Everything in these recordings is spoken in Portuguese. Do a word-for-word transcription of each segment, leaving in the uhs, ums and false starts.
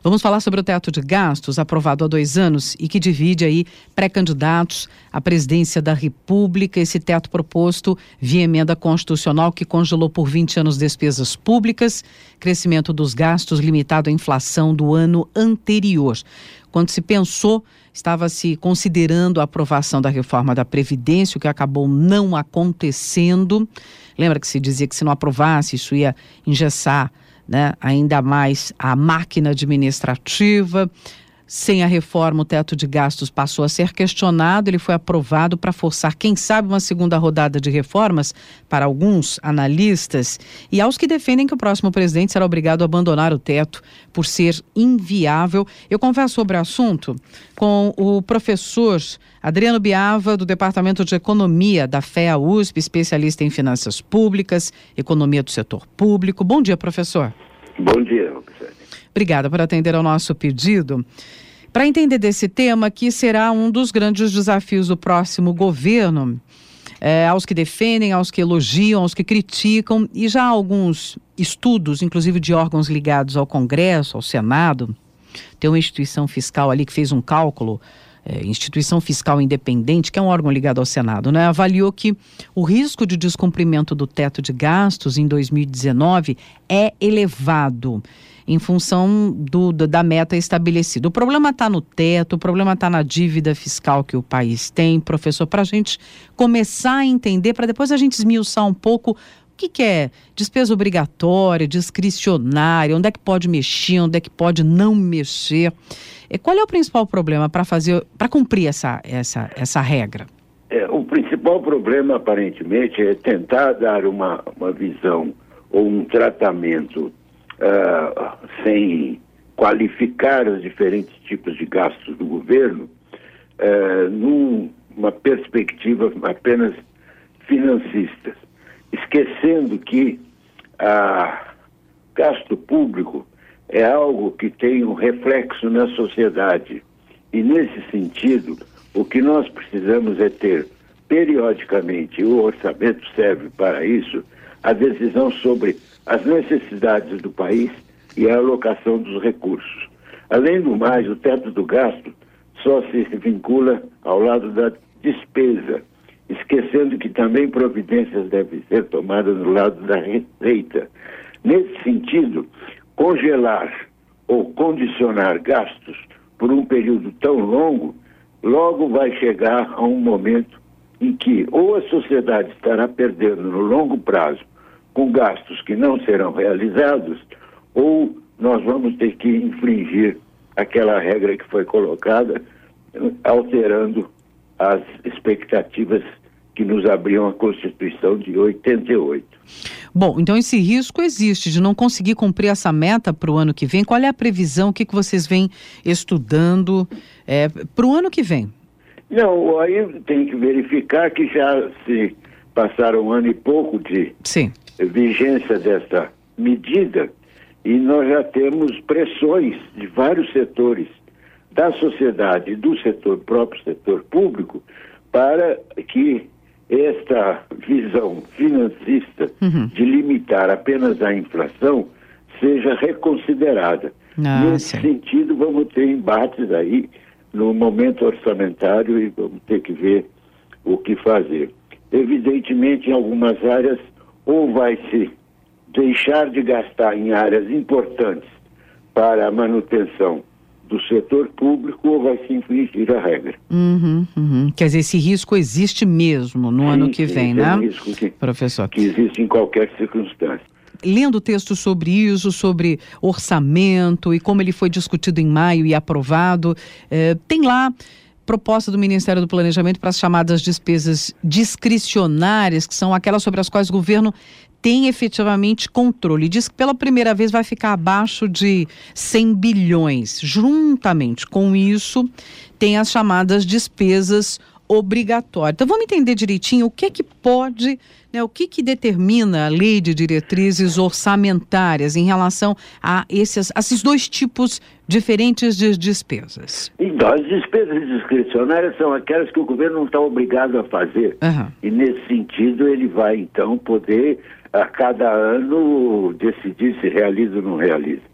Vamos falar sobre o teto de gastos aprovado há dois anos e que divide aí pré-candidatos à presidência da República. Esse teto proposto via emenda constitucional que congelou por vinte anos despesas públicas, crescimento dos gastos limitado à inflação do ano anterior. Quando se pensou, estava se considerando a aprovação da reforma da Previdência, o que acabou não acontecendo. Lembra que se dizia que se não aprovasse, isso ia engessar, né, ainda mais a máquina administrativa. Sem a reforma, o teto de gastos passou a ser questionado. Ele foi aprovado para forçar, quem sabe, uma segunda rodada de reformas para alguns analistas e aos que defendem que o próximo presidente será obrigado a abandonar o teto por ser inviável. Eu converso sobre o assunto com o professor Adriano Biava, do Departamento de Economia da F E A U S P, especialista em finanças públicas, economia do setor público. Bom dia, professor. Bom dia, Roxane. Obrigada por atender ao nosso pedido. Para entender desse tema, que será um dos grandes desafios do próximo governo, é, aos que defendem, aos que elogiam, aos que criticam, e já há alguns estudos, inclusive de órgãos ligados ao Congresso, ao Senado. Tem uma instituição fiscal ali que fez um cálculo, é, instituição fiscal independente, que é um órgão ligado ao Senado, né? Avaliou que o risco de descumprimento do teto de gastos em dois mil e dezenove é elevado, em função do, da meta estabelecida. O problema está no teto, o problema está na dívida fiscal que o país tem, professor, para a gente começar a entender, para depois a gente esmiuçar um pouco o que, que é despesa obrigatória, discricionária, onde é que pode mexer, onde é que pode não mexer. Qual é o principal problema para fazer, para cumprir essa, essa, essa regra? É, o principal problema, aparentemente, é tentar dar uma, uma visão ou um tratamento Uh, sem qualificar os diferentes tipos de gastos do governo, uh, numa perspectiva apenas financista, esquecendo que o gasto público é algo que tem um reflexo na sociedade. E, nesse sentido, o que nós precisamos é ter, periodicamente, o orçamento serve para isso, a decisão sobre as necessidades do país e a alocação dos recursos. Além do mais, o teto do gasto só se vincula ao lado da despesa, esquecendo que também providências devem ser tomadas no lado da receita. Nesse sentido, congelar ou condicionar gastos por um período tão longo, logo vai chegar a um momento em que ou a sociedade estará perdendo no longo prazo com gastos que não serão realizados, ou nós vamos ter que infringir aquela regra que foi colocada, alterando as expectativas que nos abriam a Constituição de oitenta e oito. Bom, então esse risco existe de não conseguir cumprir essa meta para o ano que vem. Qual é a previsão? O que, que vocês vêm estudando é, para o ano que vem? Não, aí tem que verificar que já se passaram um ano e pouco de Sim. vigência dessa medida e nós já temos pressões de vários setores da sociedade e do setor próprio setor público para que esta visão financista uhum. de limitar apenas a inflação seja reconsiderada. Ah, Nesse sim. sentido, vamos ter embates aí no momento orçamentário e vamos ter que ver o que fazer. Evidentemente, em algumas áreas, ou vai se deixar de gastar em áreas importantes para a manutenção do setor público, ou vai se infringir a regra. Uhum, uhum. Quer dizer, esse risco existe mesmo no sim, ano que sim, vem, né? É um risco que, professor? Que existe em qualquer circunstância. Lendo texto sobre isso, sobre orçamento e como ele foi discutido em maio e aprovado, eh, tem lá proposta do Ministério do Planejamento para as chamadas despesas discricionárias, que são aquelas sobre as quais o governo tem efetivamente controle. Diz que pela primeira vez vai ficar abaixo de cem bilhões. Juntamente com isso, tem as chamadas despesas obrigatórias. Então vamos entender direitinho o que é que pode, né, o que que determina a lei de diretrizes orçamentárias em relação a esses, a esses dois tipos diferentes de despesas. Então, as despesas discricionárias são aquelas que o governo não está obrigado a fazer. Uhum. E nesse sentido ele vai então poder a cada ano decidir se realiza ou não realiza.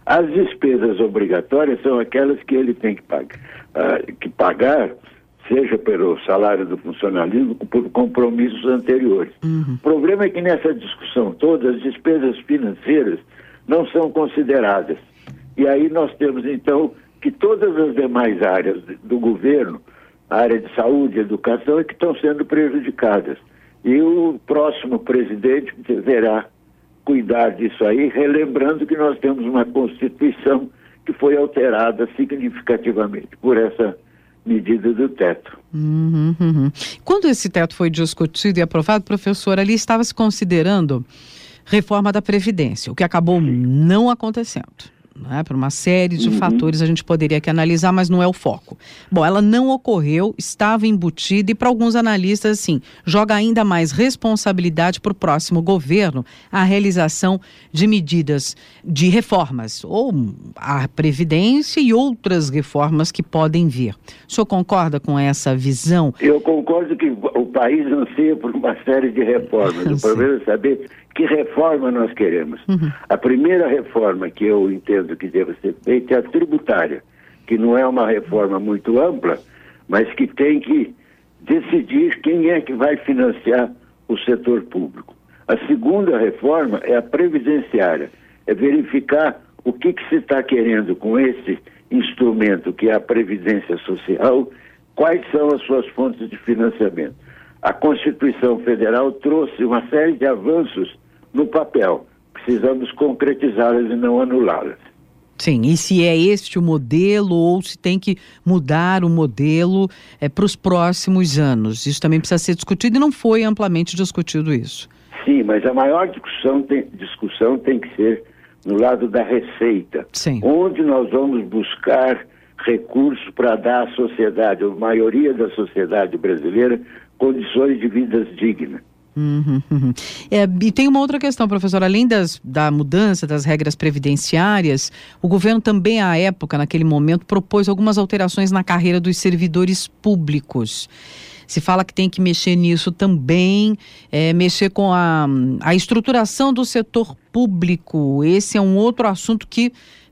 As despesas obrigatórias são aquelas que ele tem que pagar, uh, que pagar seja pelo salário do funcionalismo ou por compromissos anteriores. Uhum. O problema é que nessa discussão toda as despesas financeiras não são consideradas. E aí nós temos então que todas as demais áreas do governo, a área de saúde e educação, é que estão sendo prejudicadas. E o próximo presidente deverá cuidar disso aí, relembrando que nós temos uma Constituição que foi alterada significativamente por essa medida do teto. Uhum, uhum. Quando esse teto foi discutido e aprovado, professor, ali estava se considerando reforma da Previdência, o que acabou não acontecendo. Né? Por uma série de uhum. fatores a gente poderia aqui analisar, mas não é o foco. Bom, ela não ocorreu, estava embutida e para alguns analistas, assim, joga ainda mais responsabilidade para o próximo governo a realização de medidas de reformas, ou a Previdência e outras reformas que podem vir. O senhor concorda com essa visão? Eu concordo que o país anseia por uma série de reformas. O problema é saber que reforma nós queremos. Uhum. A primeira reforma que eu entendo que deve ser feita é a tributária, que não é uma reforma muito ampla, mas que tem que decidir quem é que vai financiar o setor público. A segunda reforma é a previdenciária, é verificar o que, que se está querendo com esse instrumento que é a Previdência Social, quais são as suas fontes de financiamento. A Constituição Federal trouxe uma série de avanços no papel. Precisamos concretizá-las e não anulá-las. Sim, e se é este o modelo ou se tem que mudar o modelo é, para os próximos anos. Isso também precisa ser discutido e não foi amplamente discutido isso. Sim, mas a maior discussão tem, discussão tem que ser no lado da receita. Sim. Onde nós vamos buscar recursos para dar à sociedade, a maioria da sociedade brasileira, condições de vidas dignas. Uhum, uhum. É, e tem uma outra questão, professor, além das, da mudança das regras previdenciárias, o governo também, à época, naquele momento, propôs algumas alterações na carreira dos servidores públicos. Se fala que tem que mexer nisso também, é, mexer com a, a estruturação do setor público. Esse é um outro assunto que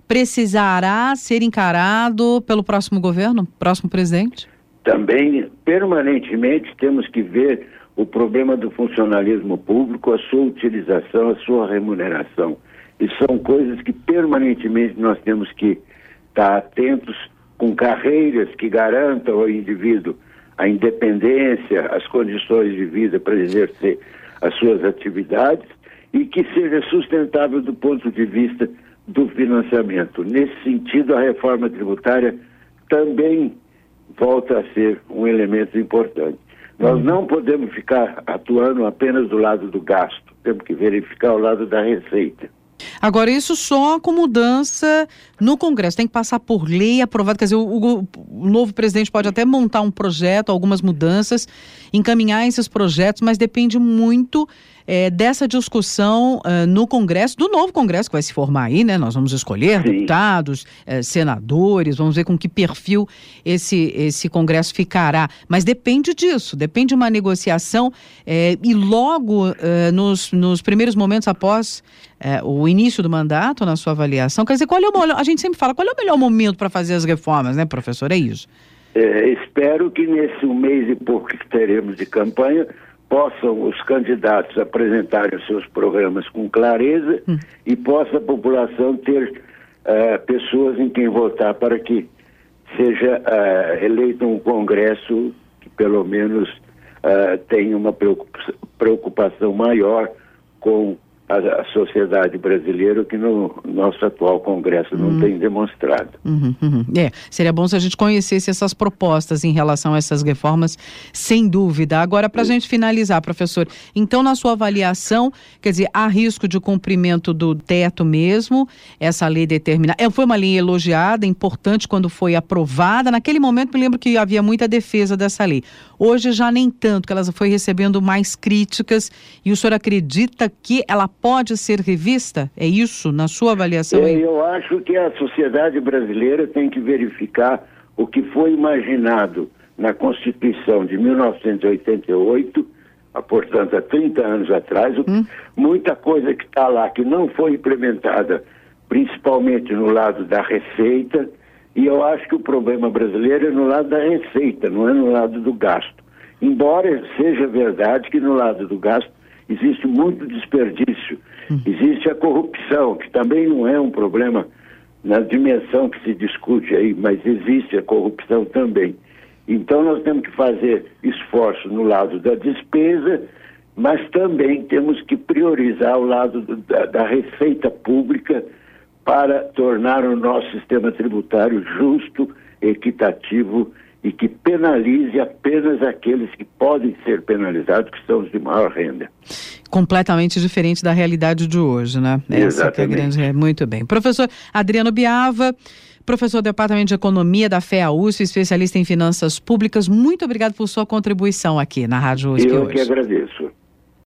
precisará ser encarado pelo próximo governo, próximo presidente? Também, permanentemente, temos que ver o problema do funcionalismo público, a sua utilização, a sua remuneração. E são coisas que permanentemente nós temos que estar atentos, com carreiras que garantam ao indivíduo a independência, as condições de vida para exercer as suas atividades e que seja sustentável do ponto de vista do financiamento. Nesse sentido, a reforma tributária também volta a ser um elemento importante. Nós não podemos ficar atuando apenas do lado do gasto, temos que verificar o lado da receita. Agora, isso só com mudança no Congresso, tem que passar por lei aprovada, quer dizer, o, o, o novo presidente pode até montar um projeto, algumas mudanças, encaminhar esses projetos, mas depende muito é, dessa discussão uh, no Congresso, do novo Congresso que vai se formar aí, né? Nós vamos escolher Sim. deputados, eh, senadores, vamos ver com que perfil esse, esse Congresso ficará, mas depende disso, depende de uma negociação eh, e logo eh, nos, nos primeiros momentos após eh, o início do mandato, na sua avaliação, quer dizer, qual é o melhor, a gente sempre fala, qual é o melhor momento para fazer as reformas, né, professor? É isso. É, espero que nesse um mês e pouco que teremos de campanha, possam os candidatos apresentarem os seus programas com clareza hum. e possa a população ter uh, pessoas em quem votar para que seja uh, eleito um Congresso que pelo menos uh, tenha uma preocupação maior com a, a sociedade brasileira, que no nosso atual Congresso não uhum. tem demonstrado. Uhum, uhum. É, seria bom se a gente conhecesse essas propostas em relação a essas reformas, sem dúvida. Agora, para a gente finalizar, professor, então na sua avaliação, quer dizer, há risco de cumprimento do teto mesmo, essa lei determina, é, foi uma lei elogiada, importante quando foi aprovada, naquele momento me lembro que havia muita defesa dessa lei. Hoje já nem tanto, que ela foi recebendo mais críticas, e o senhor acredita que ela pode ser revista? É isso, na sua avaliação? É, eu acho que a sociedade brasileira tem que verificar o que foi imaginado na Constituição de mil novecentos e oitenta e oito, portanto, há trinta anos atrás, hum. muita coisa que está lá que não foi implementada principalmente no lado da receita, e eu acho que o problema brasileiro é no lado da receita, não é no lado do gasto. Embora seja verdade que no lado do gasto existe muito desperdício, uhum. existe a corrupção, que também não é um problema na dimensão que se discute aí, mas existe a corrupção também. Então nós temos que fazer esforço no lado da despesa, mas também temos que priorizar o lado do, da, da receita pública para tornar o nosso sistema tributário justo, equitativo e que penalize apenas aqueles que podem ser penalizados, que são os de maior renda. Completamente diferente da realidade de hoje, né? Essa Exatamente. Que é grande... Muito bem. Professor Adriano Biava, professor do Departamento de Economia da F E A U S P, especialista em finanças públicas, muito obrigado por sua contribuição aqui na Rádio U S P Eu hoje. que agradeço.